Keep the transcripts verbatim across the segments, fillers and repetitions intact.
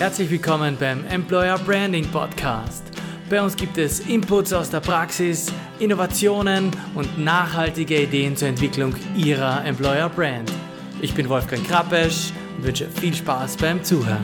Herzlich willkommen beim Employer Branding Podcast. Bei uns gibt es Inputs aus der Praxis, Innovationen und nachhaltige Ideen zur Entwicklung Ihrer Employer Brand. Ich bin Wolfgang Krappesch und wünsche viel Spaß beim Zuhören.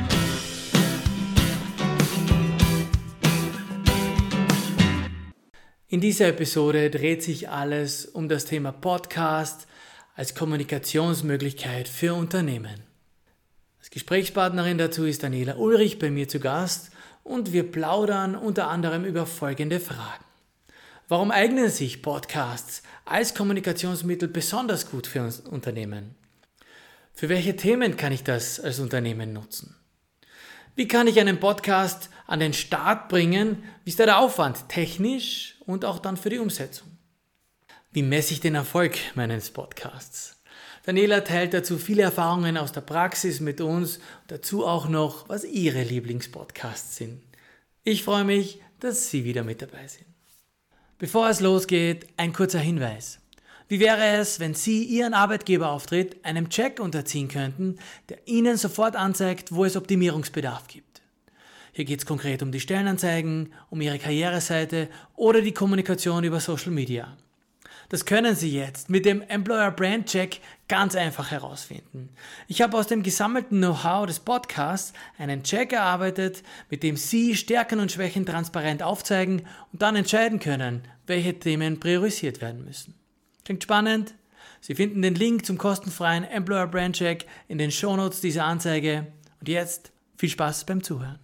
In dieser Episode dreht sich alles um das Thema Podcast als Kommunikationsmöglichkeit für Unternehmen. Als Gesprächspartnerin dazu ist Daniela Ulrich bei mir zu Gast und wir plaudern unter anderem über folgende Fragen. Warum eignen sich Podcasts als Kommunikationsmittel besonders gut für uns Unternehmen? Für welche Themen kann ich das als Unternehmen nutzen? Wie kann ich einen Podcast an den Start bringen? Wie ist da der Aufwand technisch und auch dann für die Umsetzung? Wie messe ich den Erfolg meines Podcasts? Daniela teilt dazu viele Erfahrungen aus der Praxis mit uns und dazu auch noch, was ihre Lieblingspodcasts sind. Ich freue mich, dass Sie wieder mit dabei sind. Bevor es losgeht, ein kurzer Hinweis. Wie wäre es, wenn Sie Ihren Arbeitgeberauftritt einem Check unterziehen könnten, der Ihnen sofort anzeigt, wo es Optimierungsbedarf gibt? Hier geht es konkret um die Stellenanzeigen, um Ihre Karriereseite oder die Kommunikation über Social Media. Das können Sie jetzt mit dem Employer Brand Check ganz einfach herausfinden. Ich habe aus dem gesammelten Know-how des Podcasts einen Check erarbeitet, mit dem Sie Stärken und Schwächen transparent aufzeigen und dann entscheiden können, welche Themen priorisiert werden müssen. Klingt spannend? Sie finden den Link zum kostenfreien Employer Brand Check in den Shownotes dieser Anzeige. Und jetzt viel Spaß beim Zuhören.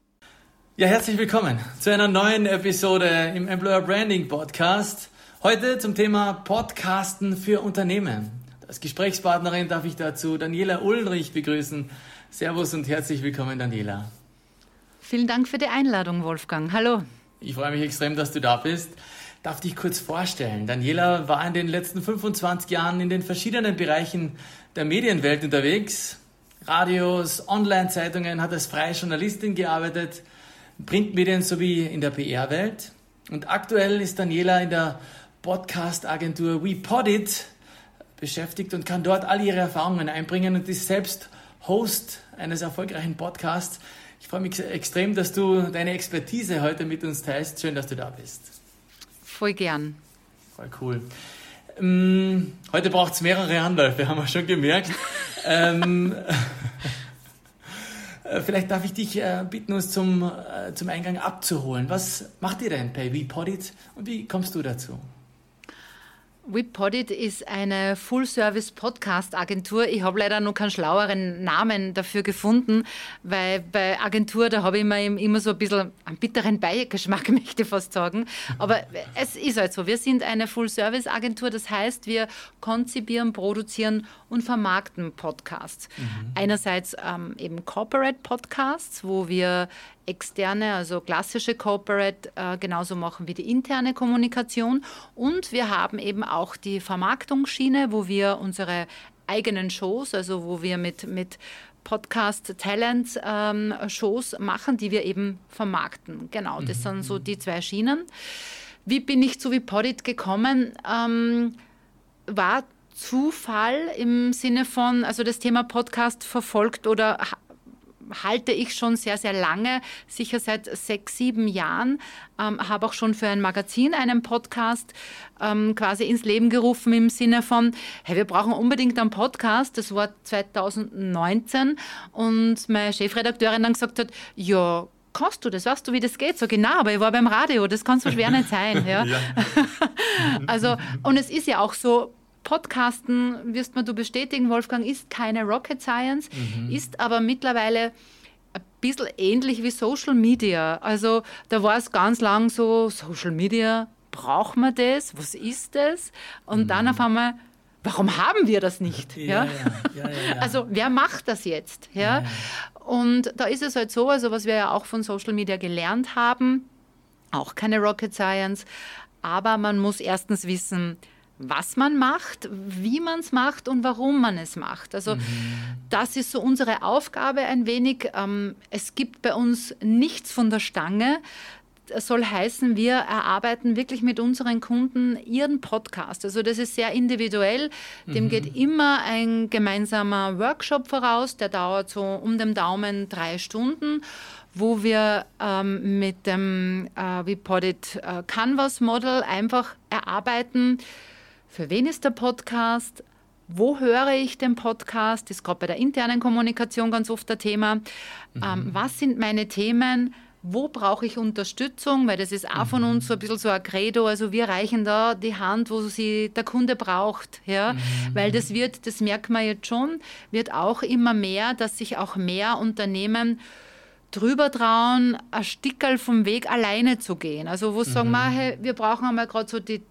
Ja, herzlich willkommen zu einer neuen Episode im Employer Branding Podcast. Heute zum Thema Podcasten für Unternehmen. Als Gesprächspartnerin darf ich dazu Daniela Ulrich begrüßen. Servus und herzlich willkommen, Daniela. Vielen Dank für die Einladung, Wolfgang. Hallo. Ich freue mich extrem, dass du da bist. Darf dich kurz vorstellen. Daniela war in den letzten fünfundzwanzig Jahren in den verschiedenen Bereichen der Medienwelt unterwegs. Radios, Online-Zeitungen, hat als freie Journalistin gearbeitet, Printmedien sowie in der P R-Welt. Und aktuell ist Daniela in der Podcast-Agentur WePodit beschäftigt und kann dort all ihre Erfahrungen einbringen und ist selbst Host eines erfolgreichen Podcasts. Ich freue mich extrem, dass du deine Expertise heute mit uns teilst. Schön, dass du da bist. Voll gern. Voll cool. Ähm, heute braucht es mehrere Anläufe, haben wir schon gemerkt. ähm, vielleicht darf ich dich äh, bitten, uns zum, äh, zum Eingang abzuholen. Was macht ihr denn bei WePodit und wie kommst du dazu? WePodit ist eine Full-Service-Podcast-Agentur. Ich habe leider noch keinen schlaueren Namen dafür gefunden, weil bei Agentur, da habe ich immer, immer so ein bisschen einen bitteren Beigeschmack, möchte ich fast sagen. Aber es ist halt so, wir sind eine Full-Service-Agentur, das heißt, wir konzipieren, produzieren und vermarkten Podcasts. Mhm. Einerseits ähm, eben Corporate-Podcasts, wo wir externe, also klassische Corporate, äh, genauso machen wie die interne Kommunikation. Und wir haben eben auch die Vermarktungsschiene, wo wir unsere eigenen Shows, also wo wir mit, mit Podcast-Talent-Shows ähm, machen, die wir eben vermarkten. Genau, das mhm. sind so die zwei Schienen. Wie bin ich zu WePodit gekommen? Ähm, war Zufall im Sinne von, also das Thema Podcast verfolgt oder halte ich schon sehr, sehr lange, sicher seit sechs, sieben Jahren, ähm, habe auch schon für ein Magazin einen Podcast ähm, quasi ins Leben gerufen im Sinne von, hey, wir brauchen unbedingt einen Podcast. Das war zweitausendneunzehn und meine Chefredakteurin dann gesagt hat, ja, kannst du das? Weißt du, wie das geht? So genau, aber ich war beim Radio, das kann so schwer nicht sein. Ja? Ja. Also, und es ist ja auch so, Podcasten, wirst mir du bestätigen, Wolfgang, ist keine Rocket Science, mhm. ist aber mittlerweile ein bisschen ähnlich wie Social Media. Also da war es ganz lang so, Social Media, braucht man das? Was ist das? Und mhm. dann auf einmal, warum haben wir das nicht? Ja, ja? Ja, ja, ja, ja. Also wer macht das jetzt? Ja? Ja, ja. Und da ist es halt so, also was wir ja auch von Social Media gelernt haben, auch keine Rocket Science, aber man muss erstens wissen, was man macht, wie man es macht und warum man es macht. Also mhm. das ist so unsere Aufgabe ein wenig. Ähm, es gibt bei uns nichts von der Stange. soll heißen, wir erarbeiten wirklich mit unseren Kunden ihren Podcast. Also das ist sehr individuell. Dem mhm. geht immer ein gemeinsamer Workshop voraus, der dauert so um den Daumen drei Stunden, wo wir ähm, mit dem äh, WePodit äh, Canvas Model einfach erarbeiten, für wen ist der Podcast, wo höre ich den Podcast, das ist gerade bei der internen Kommunikation ganz oft ein Thema. Mhm. Ähm, was sind meine Themen? Wo brauche ich Unterstützung? Weil das ist auch von uns so ein bisschen so ein Credo. Also wir reichen da die Hand, wo sie der Kunde braucht. Ja? Mhm. Weil das wird, das merkt man jetzt schon, wird auch immer mehr, dass sich auch mehr Unternehmen drüber trauen, ein Stickerl vom Weg alleine zu gehen. Also wo sie mhm. sagen, ma, hey, wir brauchen einmal gerade so die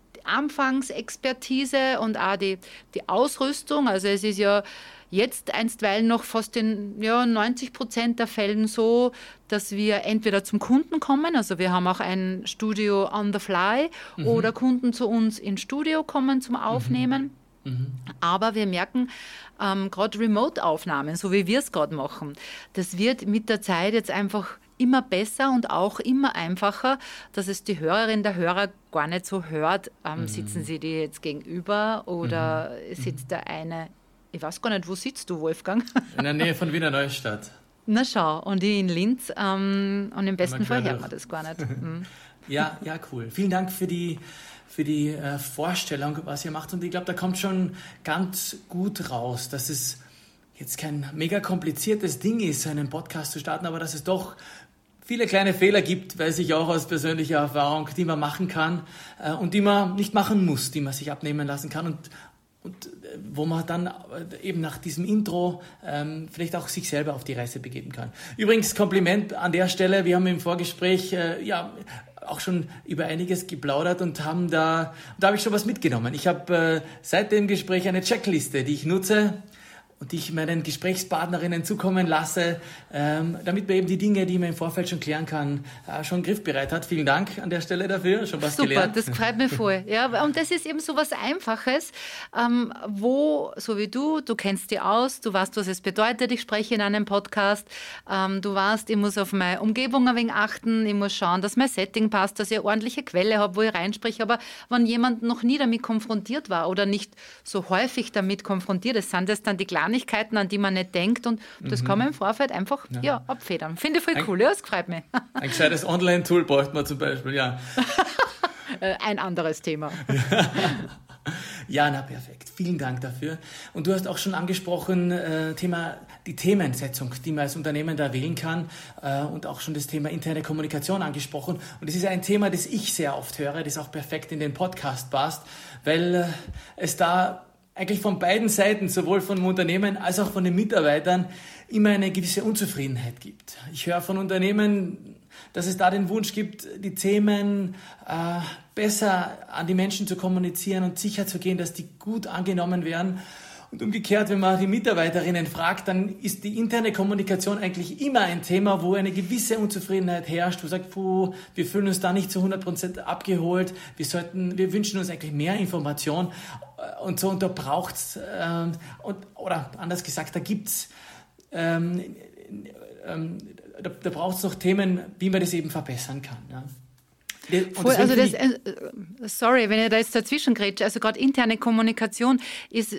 Anfangsexpertise und auch die, die Ausrüstung. Also es ist ja jetzt einstweilen noch fast in ja, neunzig Prozent der Fällen so, dass wir entweder zum Kunden kommen, also wir haben auch ein Studio on the fly, mhm. oder Kunden zu uns ins Studio kommen zum Aufnehmen. Mhm. Mhm. Aber wir merken, ähm, gerade Remote-Aufnahmen, so wie wir es gerade machen, das wird mit der Zeit jetzt einfach immer besser und auch immer einfacher, dass es die Hörerin, der Hörer gar nicht so hört, ähm, mhm. sitzen sie dir jetzt gegenüber oder mhm. sitzt der eine, ich weiß gar nicht, wo sitzt du, Wolfgang? In der Nähe von Wiener Neustadt. Na schau, und ich in Linz ähm, und im besten Fall hört man das gar nicht. Mhm. Ja, ja, cool. Vielen Dank für die, für die äh, Vorstellung, was ihr macht, und ich glaube, da kommt schon ganz gut raus, dass es jetzt kein mega kompliziertes Ding ist, einen Podcast zu starten, aber dass es doch viele kleine Fehler gibt, weiß ich auch aus persönlicher Erfahrung, die man machen kann äh, und die man nicht machen muss, die man sich abnehmen lassen kann und, und äh, wo man dann eben nach diesem Intro ähm, vielleicht auch sich selber auf die Reise begeben kann. Übrigens, Kompliment an der Stelle, wir haben im Vorgespräch äh, ja auch schon über einiges geplaudert und haben da, da habe ich schon was mitgenommen. Ich habe äh, seit dem Gespräch eine Checkliste, die ich nutze und die ich meinen Gesprächspartnerinnen zukommen lasse, ähm, damit man eben die Dinge, die man im Vorfeld schon klären kann, äh, schon griffbereit hat. Vielen Dank an der Stelle dafür, schon was Super, gelernt. Super, das freut mich voll. Ja, und das ist eben so was Einfaches, ähm, wo, so wie du, du kennst dich aus, du weißt, was es bedeutet, ich spreche in einem Podcast, ähm, du weißt, ich muss auf meine Umgebung ein wenig achten, ich muss schauen, dass mein Setting passt, dass ich eine ordentliche Quelle habe, wo ich reinspreche, aber wenn jemand noch nie damit konfrontiert war oder nicht so häufig damit konfrontiert ist, sind das dann die kleinen Kleinigkeiten, an die man nicht denkt, und das mhm. kann man im Vorfeld einfach ja. Ja, abfedern. Finde ich voll ein, cool, ja, das freut mich. Ein gescheites Online-Tool braucht man zum Beispiel, ja. Ein anderes Thema. Ja, na perfekt. Vielen Dank dafür. Und du hast auch schon angesprochen, äh, Thema, die Themensetzung, die man als Unternehmen da wählen kann, äh, und auch schon das Thema interne Kommunikation angesprochen. Und das ist ein Thema, das ich sehr oft höre, das auch perfekt in den Podcast passt, weil äh, es da eigentlich von beiden Seiten, sowohl von dem Unternehmen als auch von den Mitarbeitern, immer eine gewisse Unzufriedenheit gibt. Ich höre von Unternehmen, dass es da den Wunsch gibt, die Themen äh, besser an die Menschen zu kommunizieren und sicher zu gehen, dass die gut angenommen werden. Und umgekehrt, wenn man die Mitarbeiterinnen fragt, dann ist die interne Kommunikation eigentlich immer ein Thema, wo eine gewisse Unzufriedenheit herrscht, wo sagt, puh, wir fühlen uns da nicht zu hundert Prozent abgeholt, wir sollten, wir wünschen uns eigentlich mehr Information und so, und da braucht's, ähm, und, oder anders gesagt, da gibt's, ähm, ähm, da, da braucht's noch Themen, wie man das eben verbessern kann, ja. Voll, also das, äh, sorry, wenn ich da jetzt dazwischen grätsche, also gerade interne Kommunikation ist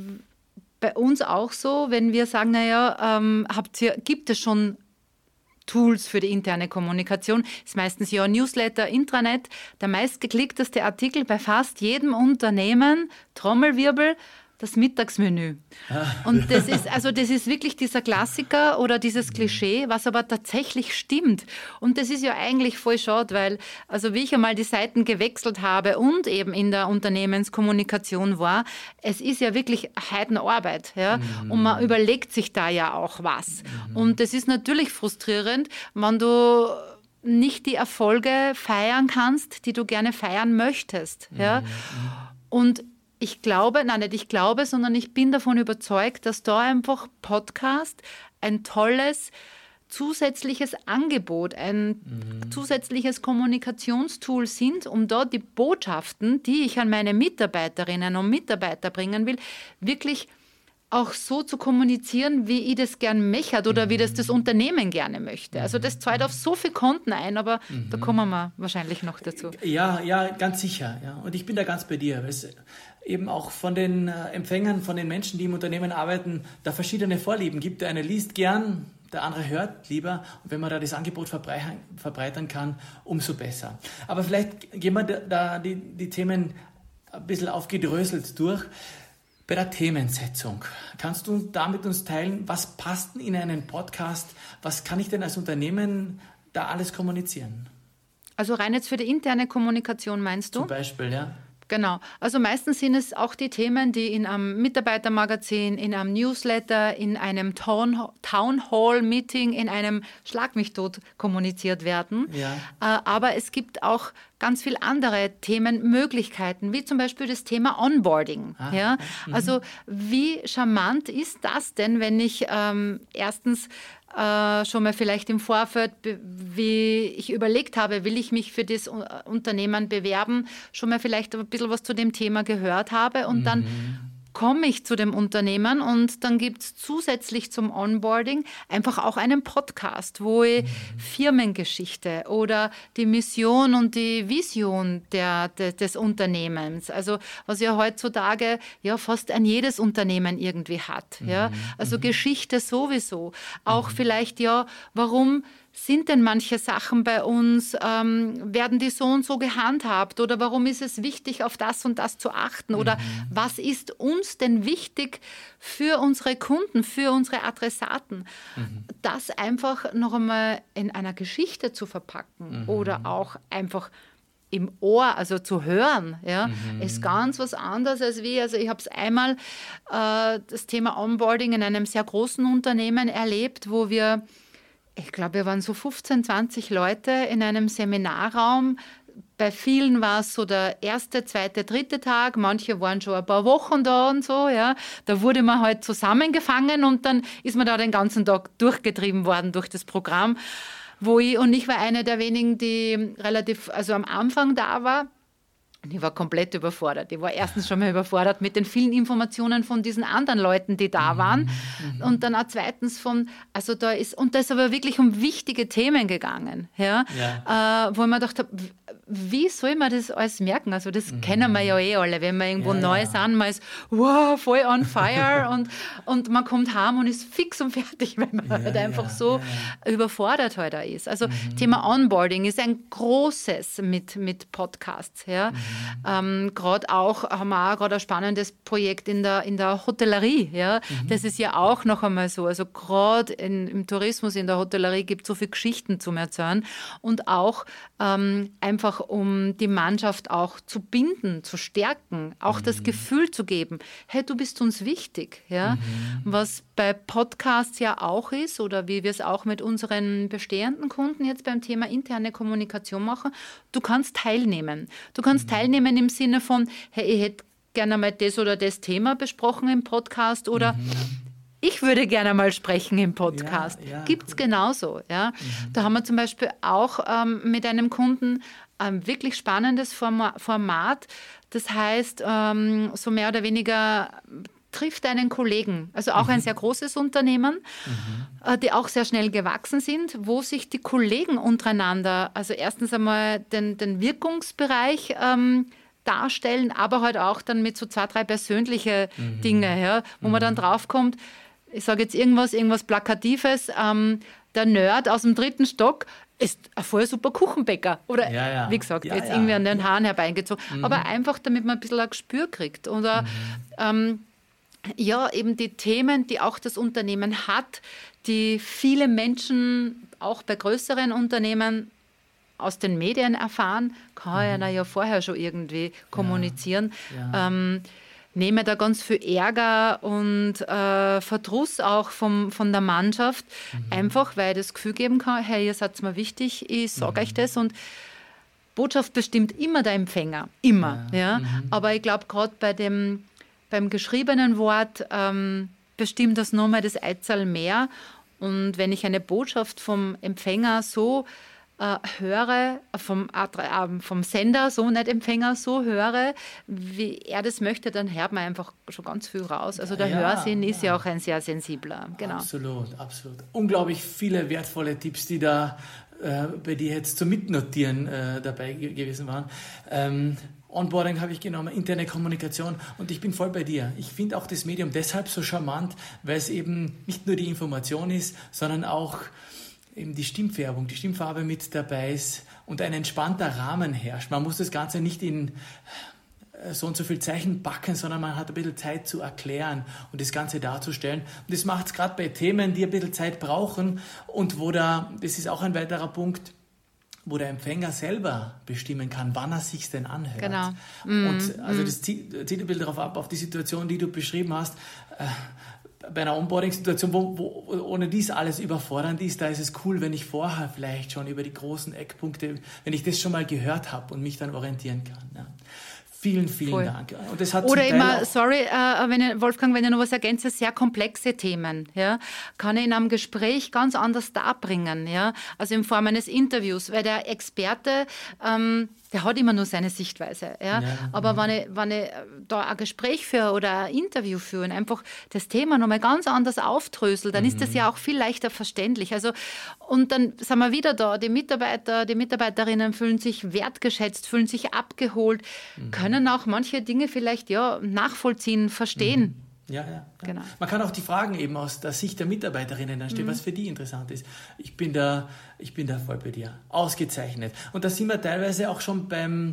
bei uns auch so, wenn wir sagen, naja, ähm, habt ihr, gibt es schon Tools für die interne Kommunikation, ist meistens ja Newsletter, Intranet, der meistgeklickteste Artikel bei fast jedem Unternehmen, Trommelwirbel, das Mittagsmenü. Und das ist, also das ist wirklich dieser Klassiker oder dieses Klischee, was aber tatsächlich stimmt. Und das ist ja eigentlich voll schade, weil, also wie ich einmal die Seiten gewechselt habe und eben in der Unternehmenskommunikation war, es ist ja wirklich Heidenarbeit, ja. Mhm. Und man überlegt sich da ja auch was. Mhm. Und das ist natürlich frustrierend, wenn du nicht die Erfolge feiern kannst, die du gerne feiern möchtest, ja. Mhm. Und ich glaube, nein, nicht ich glaube, sondern ich bin davon überzeugt, dass da einfach Podcast ein tolles zusätzliches Angebot, ein mhm. zusätzliches Kommunikationstool sind, um da die Botschaften, die ich an meine Mitarbeiterinnen und Mitarbeiter bringen will, wirklich auch so zu kommunizieren, wie ich das gern möchte oder mhm. wie das das Unternehmen gerne möchte. Also das zahlt auf so viele Konten ein, aber mhm. da kommen wir wahrscheinlich noch dazu. Ja, ja, ganz sicher. Ja. Und ich bin da ganz bei dir. Es eben auch von den Empfängern, von den Menschen, die im Unternehmen arbeiten, da verschiedene Vorlieben gibt. Der eine liest gern, der andere hört lieber. Und wenn man da das Angebot verbreitern kann, umso besser. Aber vielleicht gehen wir da die, die Themen ein bisschen aufgedröselt durch. Bei der Themensetzung, kannst du da mit uns teilen, was passt in einen Podcast? Was kann ich denn als Unternehmen da alles kommunizieren? Also rein jetzt für die interne Kommunikation meinst du? Zum Beispiel, ja. Genau. Also meistens sind es auch die Themen, die in einem Mitarbeitermagazin, in einem Newsletter, in einem Town, Town Hall Meeting, in einem Schlag mich tot kommuniziert werden. Ja. Aber es gibt auch ganz viele andere Themenmöglichkeiten, wie zum Beispiel das Thema Onboarding. Ah, ja? Mhm. Also wie charmant ist das denn, wenn ich ähm, erstens äh, schon mal vielleicht im Vorfeld, wie ich überlegt habe, will ich mich für das Unternehmen bewerben, schon mal vielleicht ein bisschen was zu dem Thema gehört habe und mhm. dann komme ich zu dem Unternehmen und dann gibt es zusätzlich zum Onboarding einfach auch einen Podcast, wo ich mhm. Firmengeschichte oder die Mission und die Vision der, de, des Unternehmens, also was ja heutzutage ja fast ein jedes Unternehmen irgendwie hat. Mhm. Ja? Also mhm. Geschichte sowieso. Auch mhm. vielleicht ja, warum sind denn manche Sachen bei uns, ähm, werden die so und so gehandhabt oder warum ist es wichtig, auf das und das zu achten oder mhm. was ist uns denn wichtig für unsere Kunden, für unsere Adressaten? Mhm. Das einfach noch einmal in einer Geschichte zu verpacken mhm. oder auch einfach im Ohr, also zu hören, ja, mhm. ist ganz was anderes als wie, also ich habe es einmal äh, das Thema Onboarding in einem sehr großen Unternehmen erlebt, wo wir ich glaube, wir waren so fünfzehn, zwanzig Leute in einem Seminarraum. Bei vielen war es so der erste, zweite, dritte Tag. Manche waren schon ein paar Wochen da und so. Ja. Da wurde man halt zusammengefangen und dann ist man da den ganzen Tag durchgetrieben worden durch das Programm. Wo ich, und ich war eine der wenigen, die relativ, also am Anfang da war. Ich war komplett überfordert. Ich war erstens schon mal überfordert mit den vielen Informationen von diesen anderen Leuten, die da waren. Mhm. Und dann auch zweitens von, also da ist, und da ist aber wirklich um wichtige Themen gegangen, ja, ja. Äh, wo ich mir gedacht habe, wie soll man das alles merken? Also das mhm. kennen wir ja eh alle, wenn wir irgendwo ja, neu ja. sind, man ist wow, voll on fire und, und man kommt heim und ist fix und fertig, wenn man ja, halt einfach ja, so ja. überfordert halt da ist. Also mhm. Thema Onboarding ist ein großes mit, mit Podcasts, ja. Mhm. Ähm, gerade auch, haben wir auch gerade ein spannendes Projekt in der, in der Hotellerie. Ja? Mhm. Das ist ja auch noch einmal so. Also gerade im Tourismus, in der Hotellerie gibt es so viele Geschichten zum Erzählen. Und auch ähm, einfach, um die Mannschaft auch zu binden, zu stärken, auch mhm. das Gefühl zu geben, hey, du bist uns wichtig. Ja? Mhm. Was bei Podcasts ja auch ist oder wie wir es auch mit unseren bestehenden Kunden jetzt beim Thema interne Kommunikation machen, du kannst teilnehmen. Du kannst mhm. teilnehmen im Sinne von, hey, ich hätte gerne mal das oder das Thema besprochen im Podcast oder mhm. ich würde gerne mal sprechen im Podcast. Ja, ja, gibt es cool. genauso. Ja? Mhm. Da haben wir zum Beispiel auch ähm, mit einem Kunden ein wirklich spannendes Format. Das heißt, ähm, so mehr oder weniger trifft einen Kollegen, also auch mhm. ein sehr großes Unternehmen, mhm. äh, die auch sehr schnell gewachsen sind, wo sich die Kollegen untereinander, also erstens einmal den, den Wirkungsbereich ähm, darstellen, aber halt auch dann mit so zwei, drei persönliche mhm. Dinge, ja, wo mhm. man dann draufkommt, ich sage jetzt irgendwas, irgendwas Plakatives, ähm, der Nerd aus dem dritten Stock ist ein voll super Kuchenbäcker. Oder, ja, ja. wie gesagt, ja, jetzt ja. irgendwie an den Haaren herbeigezogen. Mhm. Aber einfach, damit man ein bisschen ein Gespür kriegt. Oder mhm. ähm, ja, eben die Themen, die auch das Unternehmen hat, die viele Menschen auch bei größeren Unternehmen aus den Medien erfahren, kann mhm. einer ja vorher schon irgendwie kommunizieren. Ja. Ja. Ähm, nehme da ganz viel Ärger und äh, Verdruss auch vom, von der Mannschaft, mhm. einfach weil ich das Gefühl geben kann, hey, ihr seid mir wichtig, ich sage mhm. euch das und Botschaft bestimmt immer der Empfänger, immer. Ja. Ja? Mhm. Aber ich glaube, gerade bei dem beim geschriebenen Wort ähm, bestimmt das nochmal das Eizahl mehr. Und wenn ich eine Botschaft vom Empfänger so äh, höre, vom, äh, vom Sender, so nicht Empfänger, so höre, wie er das möchte, dann hört man einfach schon ganz viel raus. Also der ja, Hörsinn ist ja. ja auch ein sehr sensibler. Genau. Absolut, absolut. Unglaublich viele wertvolle Tipps, die da äh, bei dir jetzt zum Mitnotieren äh, dabei ge- gewesen waren. Ähm, Onboarding habe ich genommen, interne Kommunikation und ich bin voll bei dir. Ich finde auch das Medium deshalb so charmant, weil es eben nicht nur die Information ist, sondern auch eben die Stimmfärbung, die Stimmfarbe mit dabei ist und ein entspannter Rahmen herrscht. Man muss das Ganze nicht in so und so viel Zeichen backen, sondern man hat ein bisschen Zeit zu erklären und das Ganze darzustellen. Und das macht es gerade bei Themen, die ein bisschen Zeit brauchen und wo da, das ist auch ein weiterer Punkt, wo der Empfänger selber bestimmen kann, wann er sich denn anhört. Genau. Mm, und also das zielt, zielt ein bisschen darauf ab, auf die Situation, die du beschrieben hast. Äh, bei einer Onboarding-Situation, wo, wo ohne dies alles überfordernd ist, da ist es cool, wenn ich vorher vielleicht schon über die großen Eckpunkte, wenn ich das schon mal gehört habe und mich dann orientieren kann. Ja. Vielen, vielen Voll. Dank. Und das hat Oder zum Teil immer, sorry, äh, wenn ich, Wolfgang, wenn ich noch was ergänze, sehr komplexe Themen, ja, kann ich in einem Gespräch ganz anders darbringen, ja, also in Form eines Interviews, weil der Experte, ähm, der hat immer nur seine Sichtweise, ja, ja. aber wenn ich, wenn ich da ein Gespräch führe oder ein Interview führe und einfach das Thema nochmal ganz anders aufdrösel, dann mhm. ist das ja auch viel leichter verständlich, also und dann sind wir wieder da, die Mitarbeiter, die Mitarbeiterinnen fühlen sich wertgeschätzt, fühlen sich abgeholt, mhm. können auch manche Dinge vielleicht ja nachvollziehen, verstehen. Mhm. Ja, ja, ja. Genau. Man kann auch die Fragen eben aus der Sicht der Mitarbeiterinnen anstellen, mhm. was für die interessant ist. Ich bin da, ich bin da voll bei dir. Ausgezeichnet. Und da sind wir teilweise auch schon beim,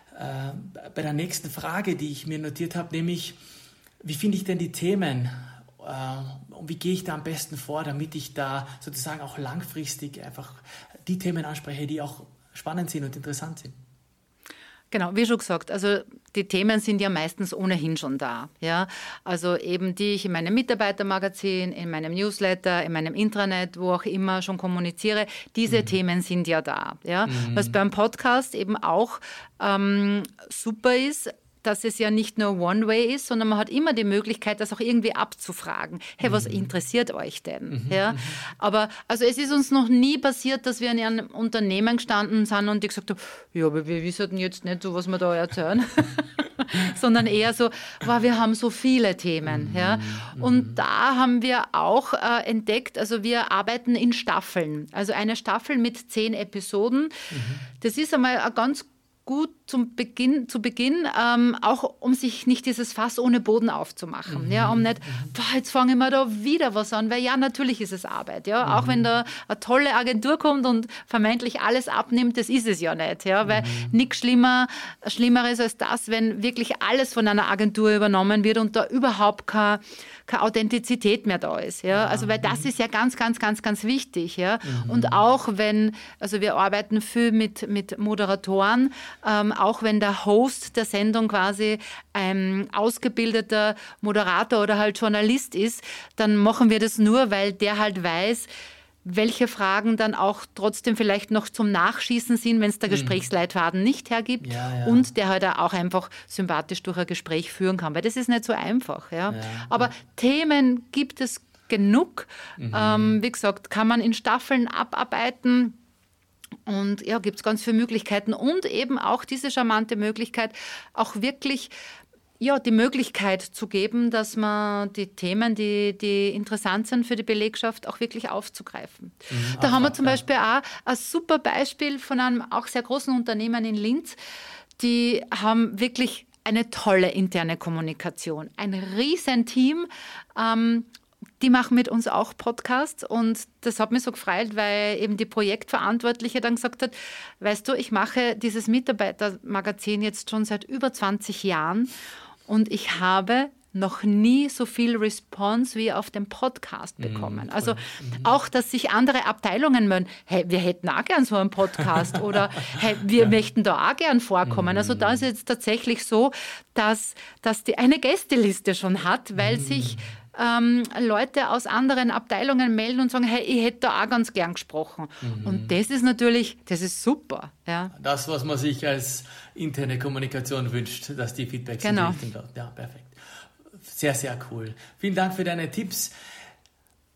äh, bei der nächsten Frage, die ich mir notiert habe, nämlich, wie finde ich denn die Themen? Äh, und wie gehe ich da am besten vor, damit ich da sozusagen auch langfristig einfach die Themen anspreche, die auch spannend sind und interessant sind? Genau, wie schon gesagt, also die Themen sind ja meistens ohnehin schon da. Ja? Also eben die ich in meinem Mitarbeitermagazin, in meinem Newsletter, in meinem Intranet, wo auch immer schon kommuniziere, diese mhm. Themen sind ja da. Ja? Mhm. Was beim Podcast eben auch ähm, super ist, dass es ja nicht nur One-Way ist, sondern man hat immer die Möglichkeit, das auch irgendwie abzufragen. Hey, was interessiert euch denn? Mhm. Ja? Aber also es ist uns noch nie passiert, dass wir in einem Unternehmen gestanden sind und die gesagt haben, ja, aber wir wissen jetzt nicht so, was wir da erzählen. sondern eher so, wow, wir haben so viele Themen. Ja? Und da haben wir auch äh, entdeckt, also wir arbeiten in Staffeln. Also eine Staffel mit zehn Episoden. Mhm. Das ist einmal ein ganz gut zum Beginn, zu Beginn, ähm, auch um sich nicht dieses Fass ohne Boden aufzumachen. Mhm. Ja, um nicht, boah, jetzt fangen wir da wieder was an, weil ja, natürlich ist es Arbeit. Ja, mhm. Auch wenn da eine tolle Agentur kommt und vermeintlich alles abnimmt, das ist es ja nicht. Ja, weil mhm. nichts schlimmer, Schlimmeres als das, wenn wirklich alles von einer Agentur übernommen wird und da überhaupt keine, keine Authentizität mehr da ist. Ja, also weil das ist ja ganz, ganz, ganz, ganz wichtig. Ja, mhm. Und auch wenn, also wir arbeiten viel mit, mit Moderatoren, ähm, auch wenn der Host der Sendung quasi ein ausgebildeter Moderator oder halt Journalist ist, dann machen wir das nur, weil der halt weiß, welche Fragen dann auch trotzdem vielleicht noch zum Nachschießen sind, wenn es der Gesprächsleitfaden nicht hergibt ja, ja. und der halt auch einfach sympathisch durch ein Gespräch führen kann, weil das ist nicht so einfach. Ja. Ja, Aber ja. Themen gibt es genug. Mhm. Ähm, wie gesagt, kann man in Staffeln abarbeiten. Und ja, gibt es ganz viele Möglichkeiten und eben auch diese charmante Möglichkeit, auch wirklich ja, die Möglichkeit zu geben, dass man die Themen, die, die interessant sind für die Belegschaft, auch wirklich aufzugreifen. Mhm, da haben wir zum Beispiel auch ein super Beispiel von einem auch sehr großen Unternehmen in Linz. Die haben wirklich eine tolle interne Kommunikation, ein Riesenteam. Ähm, Die machen mit uns auch Podcasts und das hat mich so gefreut, weil eben die Projektverantwortliche dann gesagt hat, weißt du, ich mache dieses Mitarbeitermagazin jetzt schon seit über zwanzig Jahren und ich habe noch nie so viel Response wie auf dem Podcast bekommen. Mhm, also mhm. auch, dass sich andere Abteilungen melden, hey, wir hätten auch gern so einen Podcast oder hey, wir ja. möchten da auch gern vorkommen. Mhm. Also da ist jetzt tatsächlich so, dass, dass die eine Gästeliste schon hat, weil mhm. sich ähm, Leute aus anderen Abteilungen melden und sagen, hey, ich hätte da auch ganz gern gesprochen. Mhm. Und das ist natürlich, das ist super. Ja. Das, was man sich als interne Kommunikation wünscht, dass die Feedbacks genau. in die Richtung laufen. Ja, perfekt. Sehr, sehr cool. Vielen Dank für deine Tipps.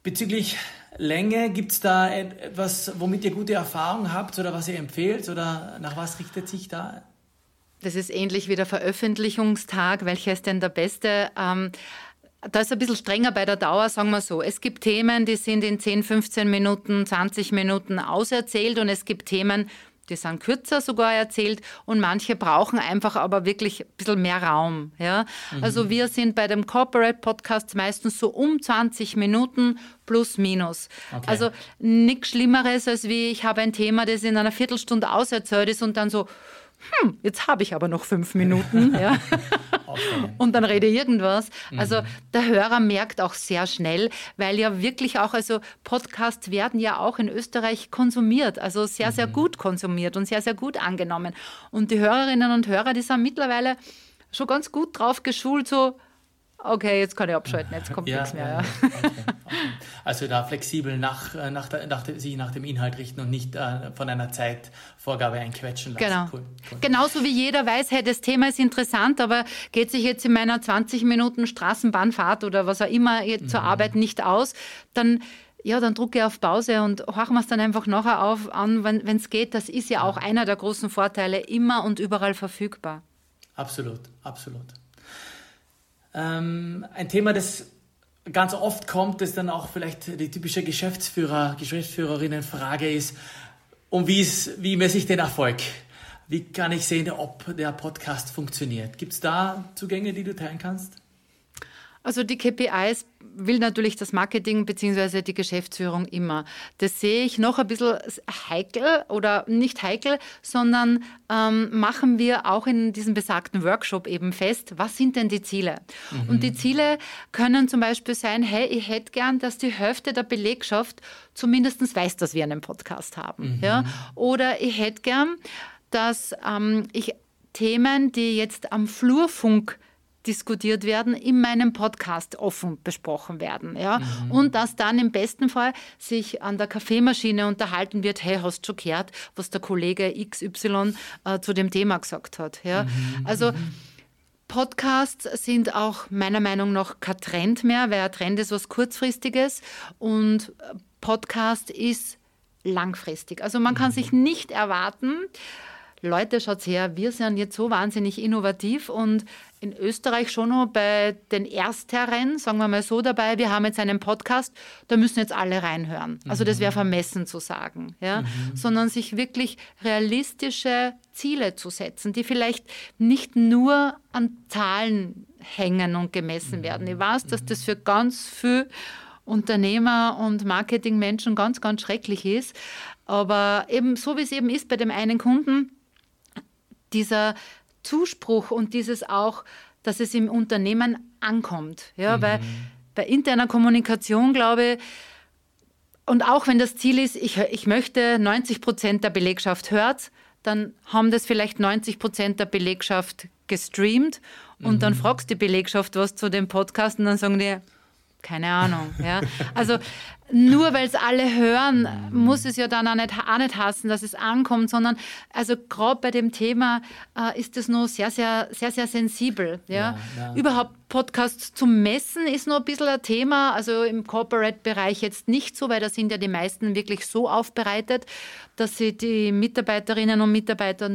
Bezüglich Länge, gibt es da etwas, womit ihr gute Erfahrung habt oder was ihr empfehlt oder nach was richtet sich da? Das ist ähnlich wie der Veröffentlichungstag. Welcher ist denn der beste? Ähm, da ist ein bisschen strenger bei der Dauer, sagen wir so. Es gibt Themen, die sind in zehn, fünfzehn Minuten, zwanzig Minuten auserzählt und es gibt Themen, die sind kürzer sogar erzählt und manche brauchen einfach aber wirklich ein bisschen mehr Raum. Ja? Mhm. Also wir sind bei dem Corporate Podcast meistens so um zwanzig Minuten plus minus. Okay. Also nichts Schlimmeres, als wie ich habe ein Thema, das in einer Viertelstunde auserzählt ist und dann so, hm, jetzt habe ich aber noch fünf Minuten. Ja. Okay. Und dann rede ich irgendwas. Also mhm. der Hörer merkt auch sehr schnell, weil ja wirklich auch, also Podcasts werden ja auch in Österreich konsumiert, also sehr, sehr mhm. gut konsumiert und sehr, sehr gut angenommen. Und die Hörerinnen und Hörer, die sind mittlerweile schon ganz gut drauf geschult, so, okay, jetzt kann ich abschalten, jetzt kommt ja, nichts mehr. Ja. Ja. Okay, okay. Also da flexibel nach, nach, der, nach, sich nach dem Inhalt richten und nicht äh, von einer Zeitvorgabe einquetschen lassen. Genau. Cool, cool. Genauso wie jeder weiß, hey, das Thema ist interessant, aber geht sich jetzt in meiner zwanzig Minuten Straßenbahnfahrt oder was auch immer mhm. zur Arbeit nicht aus, dann... Ja, dann drücke ich auf Pause und horchen wir es dann einfach nachher auf an, wenn es geht. Das ist ja auch ja. einer der großen Vorteile, immer und überall verfügbar. Absolut, absolut. Ähm, ein Thema, das ganz oft kommt, das dann auch vielleicht die typische Geschäftsführer, Geschäftsführerinnen-Frage ist, um wie, ist, wie messe ich den Erfolg? Wie kann ich sehen, ob der Podcast funktioniert? Gibt es da Zugänge, die du teilen kannst? Also die K P Is will natürlich das Marketing bzw. die Geschäftsführung immer. Das sehe ich noch ein bisschen heikel oder nicht heikel, sondern ähm, machen wir auch in diesem besagten Workshop eben fest, was sind denn die Ziele? Mhm. Und die Ziele können zum Beispiel sein, hey, ich hätte gern, dass die Hälfte der Belegschaft zumindest weiß, dass wir einen Podcast haben. Mhm. Ja? Oder ich hätte gern, dass ähm, ich Themen, die jetzt am Flurfunk diskutiert werden, in meinem Podcast offen besprochen werden. Ja? Mhm. Und dass dann im besten Fall sich an der Kaffeemaschine unterhalten wird, hey, hast du schon gehört, was der Kollege X Y äh, zu dem Thema gesagt hat. Ja? Mhm. Also Podcasts sind auch meiner Meinung nach kein Trend mehr, weil ein Trend ist was Kurzfristiges und Podcast ist langfristig. Also man kann mhm. sich nicht erwarten, Leute, schaut her, wir sind jetzt so wahnsinnig innovativ und in Österreich schon noch bei den Erstherren, sagen wir mal so, dabei, wir haben jetzt einen Podcast, da müssen jetzt alle reinhören. Also das wäre vermessen zu sagen. Ja? Mhm. Sondern sich wirklich realistische Ziele zu setzen, die vielleicht nicht nur an Zahlen hängen und gemessen mhm. werden. Ich weiß, dass das für ganz viele Unternehmer und Marketingmenschen ganz, ganz schrecklich ist. Aber eben so, wie es eben ist bei dem einen Kunden, dieser Zuspruch und dieses auch, dass es im Unternehmen ankommt. Ja, mhm. Weil bei interner Kommunikation, glaube ich, und auch wenn das Ziel ist, ich, ich möchte neunzig Prozent der Belegschaft hört, dann haben das vielleicht neunzig Prozent der Belegschaft gestreamt und mhm. dann fragst du die Belegschaft was zu dem Podcast und dann sagen die, keine Ahnung. Ja. Also nur weil es alle hören, muss es ja dann auch nicht, auch nicht heißen, dass es ankommt, sondern also gerade bei dem Thema äh, ist es noch sehr, sehr, sehr, sehr sensibel. Ja. Ja, ja. Überhaupt Podcasts zu messen ist noch ein bisschen ein Thema, also im Corporate-Bereich jetzt nicht so, weil da sind ja die meisten wirklich so aufbereitet, dass sie die Mitarbeiterinnen und Mitarbeiter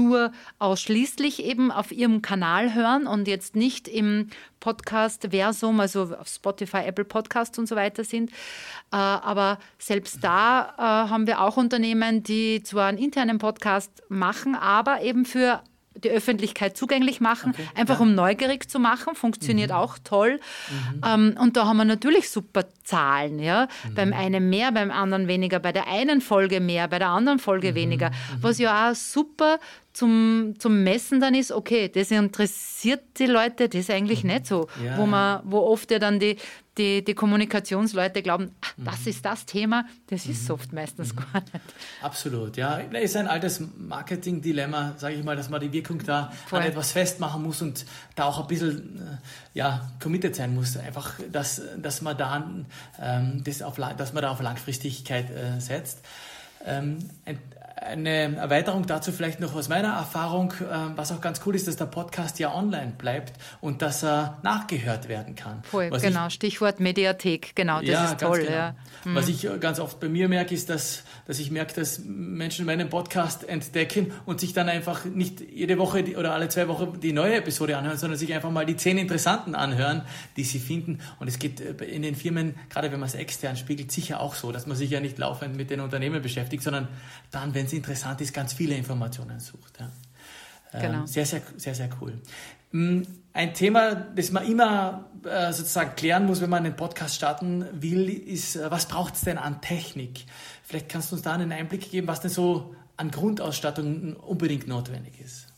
nur ausschließlich eben auf ihrem Kanal hören und jetzt nicht im Podcast-Versum, also auf Spotify, Apple Podcasts und so weiter sind. Äh, aber selbst da äh, haben wir auch Unternehmen, die zwar einen internen Podcast machen, aber eben für die Öffentlichkeit zugänglich machen, okay, einfach ja. um neugierig zu machen, funktioniert mhm. auch toll. Mhm. Ähm, und da haben wir natürlich super Zahlen. Ja? Mhm. Beim einen mehr, beim anderen weniger, bei der einen Folge mehr, bei der anderen Folge mhm. weniger. Mhm. Was ja auch super zum, zum Messen dann ist, okay, das interessiert die Leute, das ist eigentlich mhm. nicht so. Ja. Wo, man, wo oft ja dann die, die, die Kommunikationsleute glauben, ach, das mhm. ist das Thema, das ist es oft meistens mhm. gar nicht. Absolut, ja. Es ist ein altes Marketing-Dilemma, sage ich mal, dass man die Wirkung da Voll. an etwas festmachen muss und da auch ein bisschen ja, committed sein muss. Einfach, dass, dass, man, da, ähm, das auf, dass man da auf Langfristigkeit äh, setzt. Ähm, ein, Eine Erweiterung dazu vielleicht noch aus meiner Erfahrung, was auch ganz cool ist, dass der Podcast ja online bleibt und dass er nachgehört werden kann. Voll, was genau, ich, Stichwort Mediathek, genau, das ja, ist toll. Genau. Ja. Mhm. Was ich ganz oft bei mir merke, ist, dass, dass ich merke, dass Menschen meinen Podcast entdecken und sich dann einfach nicht jede Woche oder alle zwei Wochen die neue Episode anhören, sondern sich einfach mal die zehn interessanten anhören, die sie finden. Und es geht in den Firmen, gerade wenn man es extern spiegelt, sicher auch so, dass man sich ja nicht laufend mit den Unternehmen beschäftigt, sondern dann, wenn es interessant ist, ganz viele Informationen sucht. Ja. Genau. Ähm, sehr, sehr, sehr, sehr cool. Ein Thema, das man immer äh, sozusagen klären muss, wenn man einen Podcast starten will, ist, äh, was braucht es denn an Technik? Vielleicht kannst du uns da einen Einblick geben, was denn so an Grundausstattung unbedingt notwendig ist.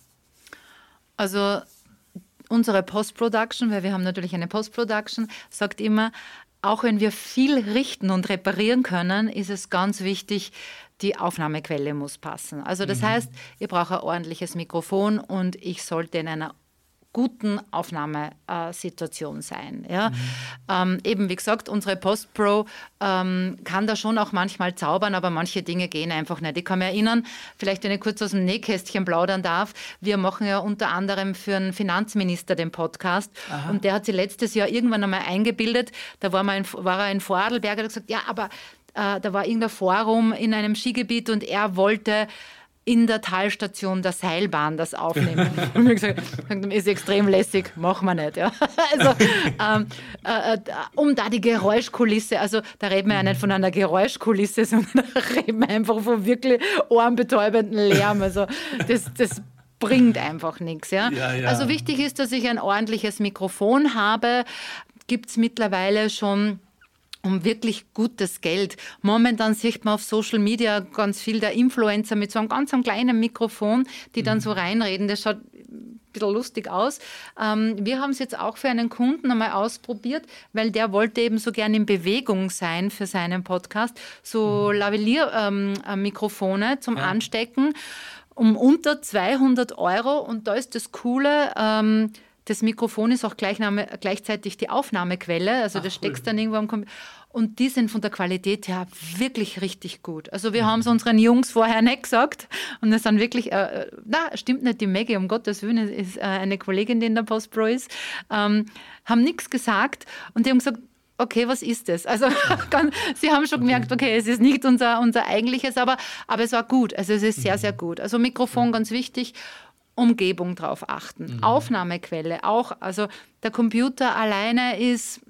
Also unsere Post-Production, weil wir haben natürlich eine Post-Production, sagt immer, auch wenn wir viel richten und reparieren können, ist es ganz wichtig, die Aufnahmequelle muss passen. Also das mhm. heißt, ihr braucht ein ordentliches Mikrofon und ich sollte in einer guten Aufnahmesituation sein. Ja? Mhm. Ähm, eben wie gesagt, unsere Post-Pro ähm, kann da schon auch manchmal zaubern, aber manche Dinge gehen einfach nicht. Ich kann mich erinnern, vielleicht wenn ich kurz aus dem Nähkästchen plaudern darf, wir machen ja unter anderem für einen Finanzminister den Podcast. Aha. Und der hat sich letztes Jahr irgendwann einmal eingebildet, da war, mal in, war er in Vorarlberg und hat gesagt, ja, aber äh, da war irgendein Forum in einem Skigebiet und er wollte in der Talstation der Seilbahn das aufnehmen. Und mir gesagt, ist extrem lässig, machen wir nicht. Ja. Also, ähm, äh, um da die Geräuschkulisse, also da reden wir ja nicht von einer Geräuschkulisse, sondern da reden wir einfach von wirklich ohrenbetäubenden Lärm. Also das, das bringt einfach nichts. Ja. Ja, ja. Also wichtig ist, dass ich ein ordentliches Mikrofon habe. Gibt es mittlerweile schon um wirklich gutes Geld. Momentan sieht man auf Social Media ganz viel der Influencer mit so einem ganz einem kleinen Mikrofon, die dann so reinreden. Das schaut ein bisschen lustig aus. Ähm, wir haben es jetzt auch für einen Kunden einmal ausprobiert, weil der wollte eben so gern in Bewegung sein für seinen Podcast. So Lavalier-Mikrofone ähm, zum ja. Anstecken um unter zweihundert Euro. Und da ist das Coole, ähm, das Mikrofon ist auch gleichzeitig die Aufnahmequelle, also Ach, das steckst cool. dann irgendwo am Computer. Und die sind von der Qualität her wirklich richtig gut. Also wir mhm. haben es unseren Jungs vorher nicht gesagt und es sind wirklich, äh, na, stimmt nicht, die Maggie, um Gottes Willen, ist äh, eine Kollegin, die in der Post-Pro ist, ähm, haben nichts gesagt und die haben gesagt, okay, was ist das? Also sie haben schon gemerkt, okay, es ist nicht unser, unser eigentliches, aber, aber es war gut, also es ist sehr, sehr gut. Also Mikrofon ganz wichtig. Umgebung drauf achten. Mhm. Aufnahmequelle auch. Also der Computer alleine ist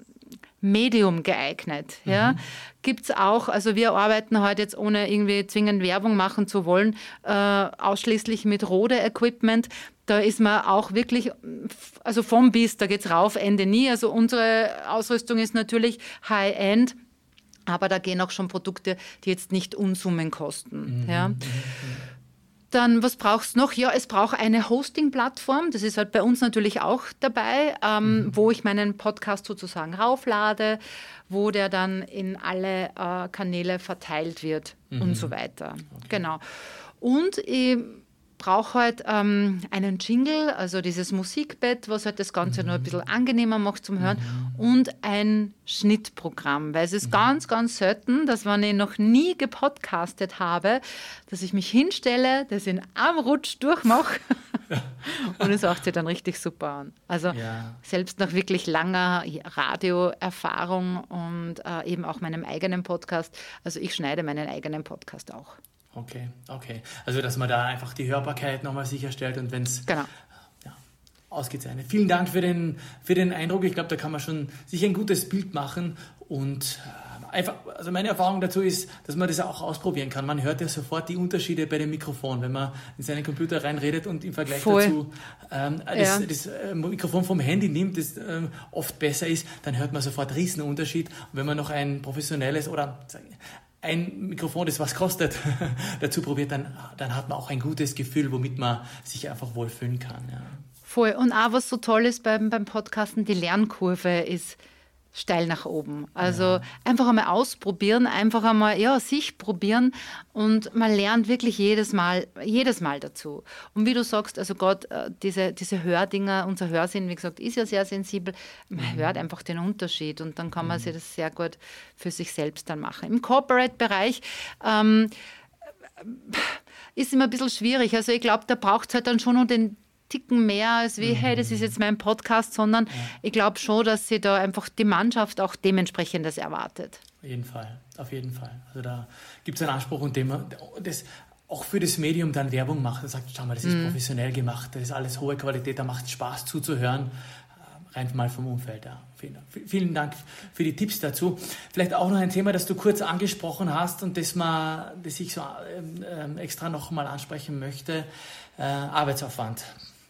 Medium geeignet. Mhm. Ja. Gibt es auch, also wir arbeiten heute jetzt, ohne irgendwie zwingend Werbung machen zu wollen, äh, ausschließlich mit Rode-Equipment. Da ist man auch wirklich, also vom bis, da geht es rauf, Ende nie. Also unsere Ausrüstung ist natürlich High-End, aber da gehen auch schon Produkte, die jetzt nicht Unsummen kosten. Mhm. Ja. Dann, was brauchst du noch? Ja, es braucht eine Hosting-Plattform. Das ist halt bei uns natürlich auch dabei, ähm, mhm. wo ich meinen Podcast sozusagen rauflade, wo der dann in alle äh, Kanäle verteilt wird mhm. und so weiter. Okay. Genau. Und ich brauche halt ähm, einen Jingle, also dieses Musikbett, was halt das Ganze mhm. noch ein bisschen angenehmer macht zum Hören mhm. und ein Schnittprogramm, weil es ist mhm. ganz, ganz selten, dass wenn ich noch nie gepodcastet habe, dass ich mich hinstelle, das in einem Rutsch durchmache und es macht sich dann richtig super an. Also ja. selbst nach wirklich langer Radioerfahrung und äh, eben auch meinem eigenen Podcast, also ich schneide meinen eigenen Podcast auch. Okay, okay. Also, dass man da einfach die Hörbarkeit nochmal sicherstellt und wenn es genau. ja, ausgezeichnet. Vielen Dank für den, für den Eindruck. Ich glaube, da kann man schon sich ein gutes Bild machen und einfach, also meine Erfahrung dazu ist, dass man das auch ausprobieren kann. Man hört ja sofort die Unterschiede bei dem Mikrofon, wenn man in seinen Computer reinredet und im Vergleich Voll. dazu ähm, das, ja. das äh, Mikrofon vom Handy nimmt, das ähm, oft besser ist, dann hört man sofort einen riesen Unterschied. Und wenn man noch ein professionelles oder ein Mikrofon, das was kostet, dazu probiert, dann, dann hat man auch ein gutes Gefühl, womit man sich einfach wohlfühlen kann. Ja. Voll. Und auch was so toll ist beim, beim Podcasten, die Lernkurve ist steil nach oben. Also ja. einfach einmal ausprobieren, einfach einmal ja, sich probieren und man lernt wirklich jedes Mal, jedes Mal dazu. Und wie du sagst, also Gott, diese, diese Hördinger, unser Hörsinn, wie gesagt, ist ja sehr sensibel. Man mhm. hört einfach den Unterschied und dann kann man mhm. sich das sehr gut für sich selbst dann machen. Im Corporate-Bereich ähm, ist immer ein bisschen schwierig. Also ich glaube, da braucht es halt dann schon noch den Ticken mehr als wie, mhm. hey, das ist jetzt mein Podcast, sondern ja. ich glaube schon, dass sie da einfach die Mannschaft auch dementsprechend das erwartet. Auf jeden Fall, auf jeden Fall. Also da gibt es einen Anspruch, und dem das auch für das Medium dann Werbung macht und sagt, schau mal, das ist mhm. professionell gemacht, das ist alles hohe Qualität, da macht es Spaß zuzuhören, rein mal vom Umfeld. Ja. Vielen, vielen Dank für die Tipps dazu. Vielleicht auch noch ein Thema, das du kurz angesprochen hast und das, mal, das ich so äh, extra noch mal ansprechen möchte, äh, Arbeitsaufwand.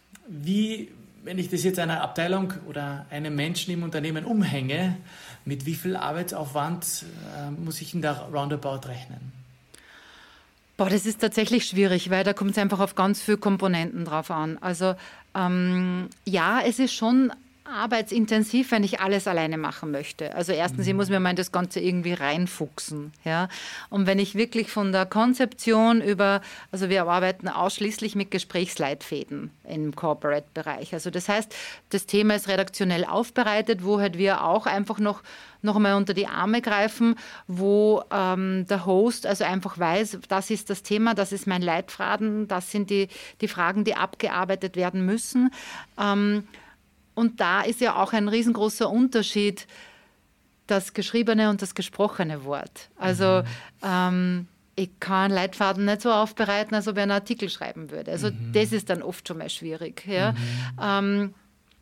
Wie, wenn ich das jetzt einer Abteilung oder einem Menschen im Unternehmen umhänge, mit wie viel Arbeitsaufwand äh, muss ich denn da roundabout rechnen? Boah, das ist tatsächlich schwierig, weil da kommt es einfach auf ganz viele Komponenten drauf an. Also ähm, ja, es ist schon arbeitsintensiv, wenn ich alles alleine machen möchte. Also erstens, ich muss mir mal in das Ganze irgendwie reinfuchsen. Ja? Und wenn ich wirklich von der Konzeption über, also wir arbeiten ausschließlich mit Gesprächsleitfäden im Corporate-Bereich. Also das heißt, das Thema ist redaktionell aufbereitet, wo halt wir auch einfach noch noch einmal unter die Arme greifen, wo ähm, der Host also einfach weiß, das ist das Thema, das ist mein Leitfaden, das sind die, die Fragen, die abgearbeitet werden müssen. Ähm, Und da ist ja auch ein riesengroßer Unterschied, das geschriebene und das gesprochene Wort. Also mhm. ähm, ich kann Leitfaden nicht so aufbereiten, als ob ich einen Artikel schreiben würde. Also mhm. das ist dann oft schon mal schwierig. Ja? Mhm. Ähm,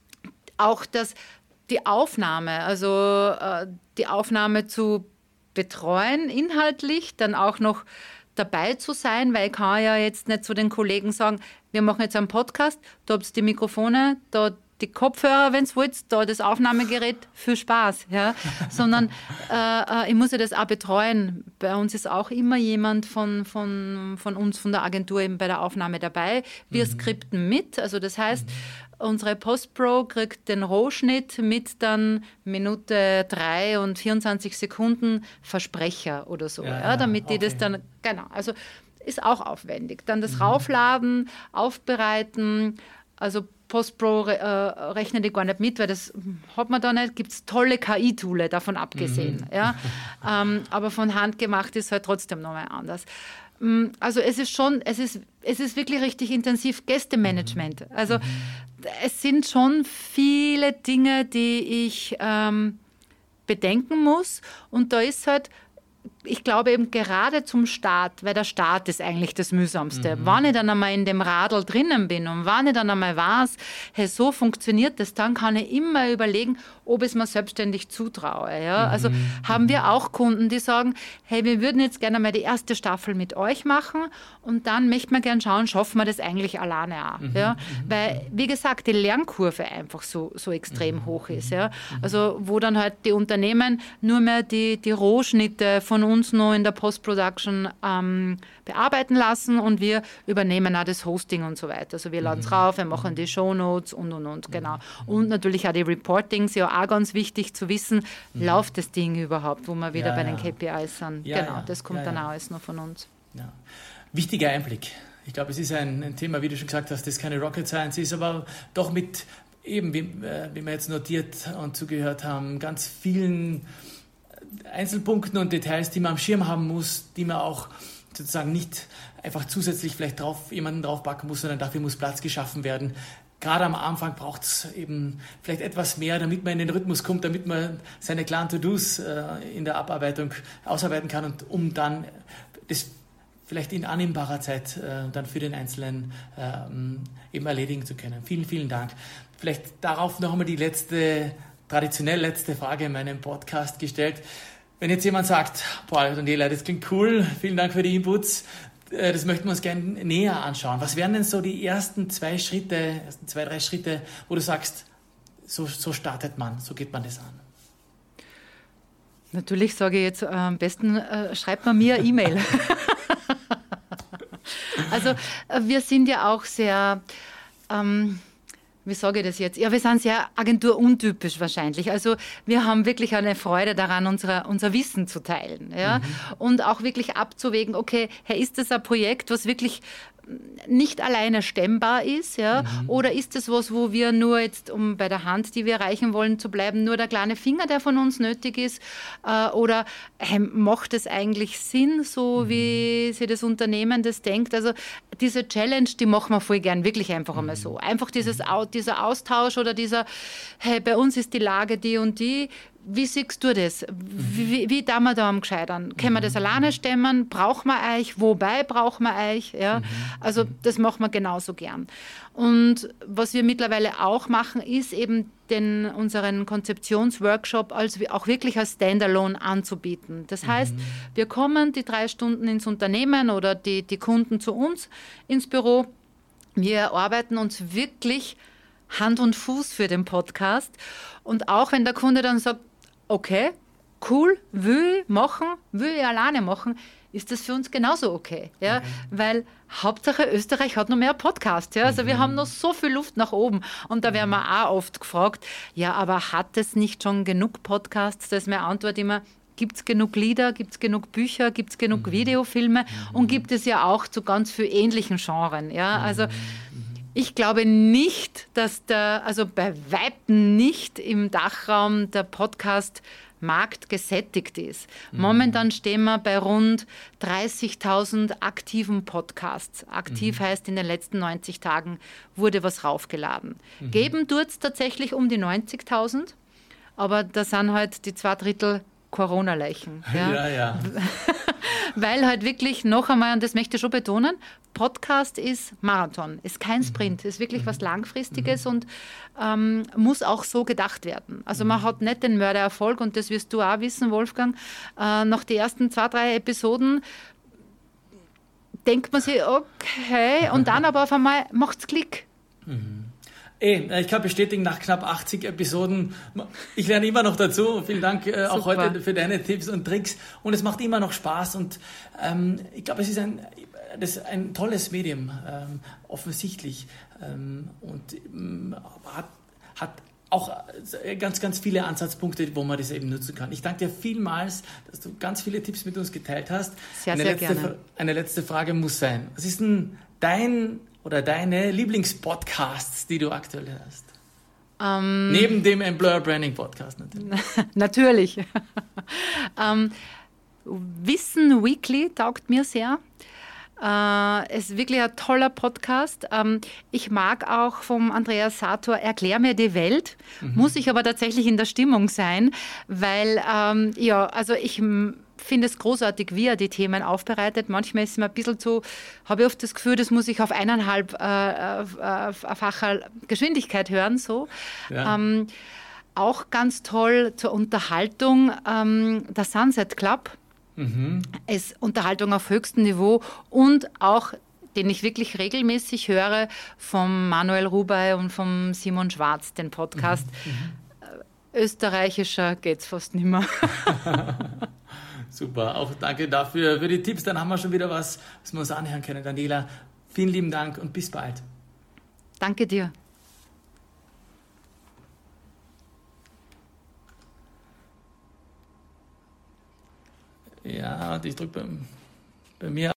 auch das, die Aufnahme, also äh, die Aufnahme zu betreuen inhaltlich, dann auch noch dabei zu sein, weil ich kann ja jetzt nicht zu den Kollegen sagen, wir machen jetzt einen Podcast, da habt ihr die Mikrofone, da die Kopfhörer, wenn es wollt, da das Aufnahmegerät, viel Spaß. Ja? Sondern äh, ich muss ja das auch betreuen. Bei uns ist auch immer jemand von, von, von uns, von der Agentur eben bei der Aufnahme dabei. Wir mhm. skripten mit, also das heißt, mhm. unsere Postpro kriegt den Rohschnitt mit dann Minute drei und vierundzwanzig Sekunden Versprecher oder so, ja, ja, damit die okay. das dann, genau, also ist auch aufwendig. Dann das mhm. Raufladen, Aufbereiten, also Postpro äh, rechnet die gar nicht mit, weil das hat man da nicht. Gibt es tolle K I-Tools, davon abgesehen. Mhm. Ja? ähm, aber von Hand gemacht ist halt trotzdem nochmal anders. Also es ist schon, es ist, es ist wirklich richtig intensiv Gästemanagement. Also mhm. es sind schon viele Dinge, die ich ähm, bedenken muss. Und da ist halt, ich glaube eben gerade zum Start, weil der Start ist eigentlich das Mühsamste. Mhm. Wenn ich dann einmal in dem Radl drinnen bin und wenn ich dann einmal weiß, hey, so funktioniert das, dann kann ich immer überlegen, ob ich es mir selbstständig zutraue. Ja? Mhm. Also haben wir auch Kunden, die sagen, hey, wir würden jetzt gerne mal die erste Staffel mit euch machen und dann möchten wir gerne schauen, schaffen wir das eigentlich alleine auch. Mhm. Ja? Weil, wie gesagt, die Lernkurve einfach so, so extrem mhm. hoch ist. Ja? Also wo dann halt die Unternehmen nur mehr die, die Rohschnitte von uns noch in der Post-Production ähm, bearbeiten lassen und wir übernehmen auch das Hosting und so weiter. Also wir laden es rauf, wir machen die Shownotes und, und, und, genau. Und natürlich auch die Reportings, ja auch ganz wichtig zu wissen, mhm. läuft das Ding überhaupt, wo wir wieder ja, bei den K P Is sind. Ja, genau, ja, das kommt ja, dann ja. auch alles noch von uns. Ja. Wichtiger Einblick. Ich glaube, es ist ein, ein Thema, wie du schon gesagt hast, das keine Rocket Science ist, aber doch mit eben, wie, äh, wie wir jetzt notiert und zugehört haben, ganz vielen Einzelpunkten und Details, die man am Schirm haben muss, die man auch sozusagen nicht einfach zusätzlich vielleicht drauf, jemanden draufpacken muss, sondern dafür muss Platz geschaffen werden. Gerade am Anfang braucht es eben vielleicht etwas mehr, damit man in den Rhythmus kommt, damit man seine klaren To-Dos äh, in der Abarbeitung ausarbeiten kann und um dann das vielleicht in annehmbarer Zeit äh, dann für den Einzelnen äh, eben erledigen zu können. Vielen, vielen Dank. Vielleicht darauf noch einmal die letzte traditionell letzte Frage in meinem Podcast gestellt. Wenn jetzt jemand sagt, boah, Daniela, das klingt cool, vielen Dank für die Inputs, das möchten wir uns gerne näher anschauen. Was wären denn so die ersten zwei Schritte, ersten zwei, drei Schritte, wo du sagst, so, so startet man, so geht man das an? Natürlich sage ich jetzt, äh, am besten äh, schreibt man mir eine E-Mail. Also äh, wir sind ja auch sehr... Ähm, Wie sage ich das jetzt? Ja, wir sind sehr agenturuntypisch wahrscheinlich. Also wir haben wirklich eine Freude daran, unsere, unser Wissen zu teilen. Ja? Mhm. Und auch wirklich abzuwägen, okay, hey, ist das ein Projekt, was wirklich nicht alleine stemmbar ist, ja? Mhm. Oder ist es was, wo wir nur jetzt, um bei der Hand, die wir erreichen wollen, zu bleiben, nur der kleine Finger, der von uns nötig ist? Äh, oder äh, macht es eigentlich Sinn, so mhm. wie sich das Unternehmen das denkt? Also diese Challenge, die machen wir voll gern, wirklich einfach mhm. einmal so. Einfach dieses, dieser Austausch oder dieser, hey, bei uns ist die Lage die und die. Wie siehst du das? Wie, wie, wie tun wir da am Gescheitern? Können wir das alleine stemmen? Brauchen wir euch? Wobei brauchen wir euch? Ja? Also das machen wir genauso gern. Und was wir mittlerweile auch machen, ist eben den, unseren Konzeptionsworkshop als, auch wirklich als Standalone anzubieten. Das heißt, mhm. wir kommen die drei Stunden ins Unternehmen oder die, die Kunden zu uns ins Büro. Wir erarbeiten uns wirklich Hand und Fuß für den Podcast. Und auch wenn der Kunde dann sagt, okay, cool, will ich machen, will ich alleine machen, ist das für uns genauso okay. Ja? Mhm. Weil Hauptsache Österreich hat noch mehr Podcasts. Ja? Also mhm. wir haben noch so viel Luft nach oben. Und da werden wir auch oft gefragt, ja, aber hat es nicht schon genug Podcasts? Da ist meine Antwort immer, gibt es genug Lieder, gibt es genug Bücher, gibt es genug mhm. Videofilme mhm. und gibt es ja auch zu ganz vielen ähnlichen Genren. Ja? Also ich glaube nicht, dass der, also bei Weitem nicht im Dachraum der Podcast-Markt gesättigt ist. Mhm. Momentan stehen wir bei rund dreißigtausend aktiven Podcasts. Aktiv mhm. heißt, in den letzten neunzig Tagen wurde was raufgeladen. Mhm. Geben tut es tatsächlich um die neunzigtausend, aber da sind halt die zwei Drittel Corona-Leichen. Ja, ja. ja. Weil halt wirklich noch einmal, und das möchte ich schon betonen, Podcast ist Marathon, ist kein Sprint, ist wirklich was Langfristiges mhm. und ähm, muss auch so gedacht werden. Also man hat nicht den Mördererfolg, und das wirst du auch wissen, Wolfgang, äh, nach den ersten zwei, drei Episoden denkt man sich, okay, und dann aber auf einmal macht es Klick. Mhm. Ey, ich kann bestätigen, nach knapp achtzig Episoden, ich lerne immer noch dazu. Vielen Dank äh, auch heute für deine Tipps und Tricks. Und es macht immer noch Spaß. Und ähm, ich glaube, es ist ein, das ist ein tolles Medium, ähm, offensichtlich. Ähm, und ähm, hat, hat auch ganz, ganz viele Ansatzpunkte, wo man das eben nutzen kann. Ich danke dir vielmals, dass du ganz viele Tipps mit uns geteilt hast. Sehr, eine sehr letzte, gerne. Eine letzte Frage muss sein. Was ist denn dein oder deine Lieblingspodcasts, die du aktuell hast? Um, Neben dem Employer Branding Podcast natürlich. Natürlich. um, Wissen Weekly taugt mir sehr. Uh, es ist wirklich ein toller Podcast. Um, ich mag auch vom Andreas Sator Erklär mir die Welt. Mhm. Muss ich aber tatsächlich in der Stimmung sein, weil, um, ja, also ich finde es großartig, wie er die Themen aufbereitet. Manchmal ist es mir ein bisschen zu, habe ich oft das Gefühl, das muss ich auf eineinhalb äh, äh, facher Geschwindigkeit hören. So. Ja. Ähm, auch ganz toll zur Unterhaltung, ähm, der Sunset Club. Mhm. Ist Unterhaltung auf höchstem Niveau und auch, den ich wirklich regelmäßig höre, vom Manuel Rubey und vom Simon Schwarz, den Podcast. Mhm. Österreichischer geht's fast nicht mehr. Super, auch danke dafür, für die Tipps. Dann haben wir schon wieder was, was wir uns anhören können. Daniela, vielen lieben Dank und bis bald. Danke dir. Ja, und ich drücke bei, bei mir